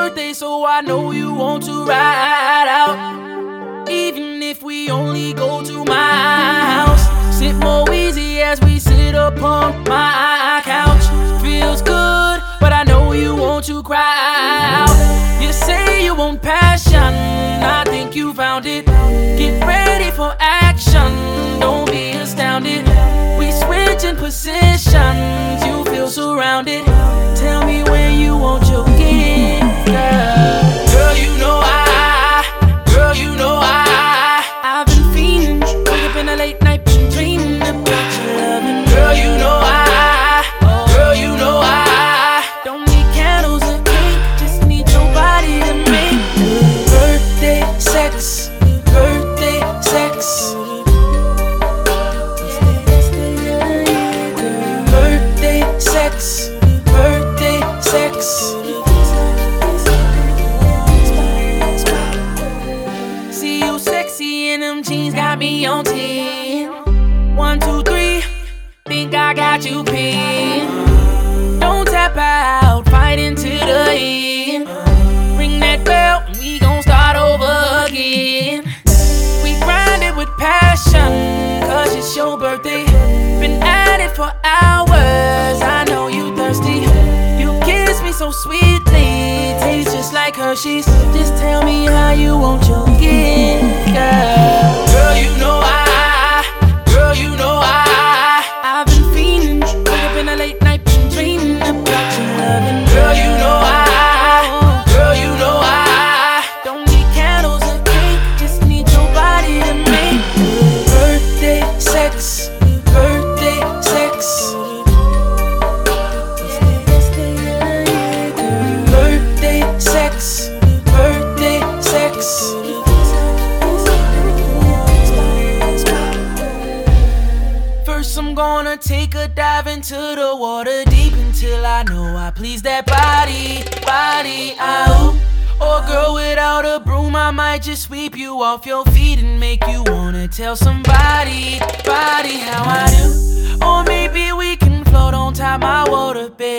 birthday, so I know you want to ride out. Even if we only go to my house, sit more easy as we sit upon my couch. Feels good, but I know you want to cry out. You say you want passion, I think you found it. Get ready for action, don't be astounded. We switching positions, you feel surrounded. Tell me where you want your gift, girl. Girl, you know I've been fiending. Wake up in the late night, been dreaming about your loving. Girl, you know I don't need candles or cake, just need your body to make birthday sex, birthday sex. Birthday sex, birthday sex. See you sexy in them jeans, got me on 10. 1, 2, 3, think I got you pinned. Don't tap out, fight into the end. Ring that bell, and we gon' start over again. We grind it with passion, cause it's your birthday. Been at it for hours, I know you thirsty. You kiss me so sweetly, tastes just like Hershey's. Just tell me how you want your gift, girl. Girl, you know I've been fiending. Wake up in the late night, been dreaming about your loving. Girl, you know I don't need candles or cake, just need your body to make birthday sex, birthday sex. Birthday sex, birthday sex. First I'm gonna take a dive into the water deep until I know I please that body, out. Or girl, without a broom I might just sweep you off your feet and make you wanna tell somebody how I do. Or maybe we can float on top my water bed